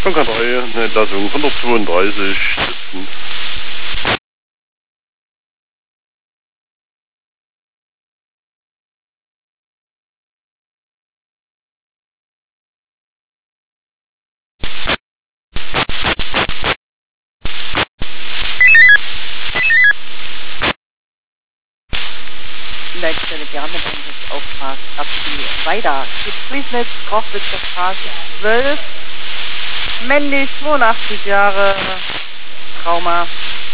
Schon K3, eine Entlassung 132, sitzen. Leitstelle gerne Auftrag ab die weiter. Fließnetz, Kochwitzer Straße 12, männlich, 82 Jahre, Trauma.